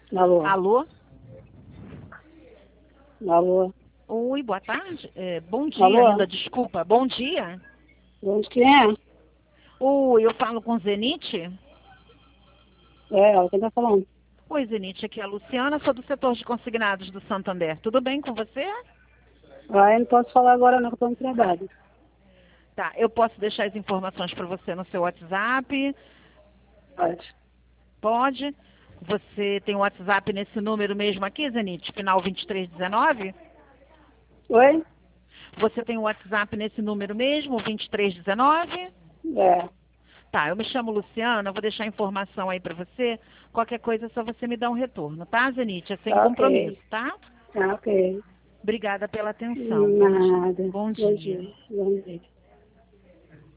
Alô? Alô? Alô? Oi, boa tarde. Bom dia Alô? ainda, desculpa. Bom dia. Onde que é? Oi, eu falo com Zenite? É, ela quem tá falando. Oi, Zenite, aqui é a Luciana, sou do setor de consignados do Santander. Tudo bem com você? Ah, eu não posso falar agora não, que eu tô no trabalho. Tá, eu posso deixar as informações para você no seu WhatsApp? Pode. Pode? Você tem o WhatsApp nesse número mesmo aqui, Zenite, final 2319? Oi? Você tem o WhatsApp nesse número mesmo, 2319? É, Tá, eu me chamo Luciana, eu vou deixar a informação aí pra você. Qualquer coisa é só você me dar um retorno, tá, Zenite? É sem tá ok. compromisso, tá? Tá ok. Obrigada pela atenção. Nada. Bom Bom dia. dia. Bom dia.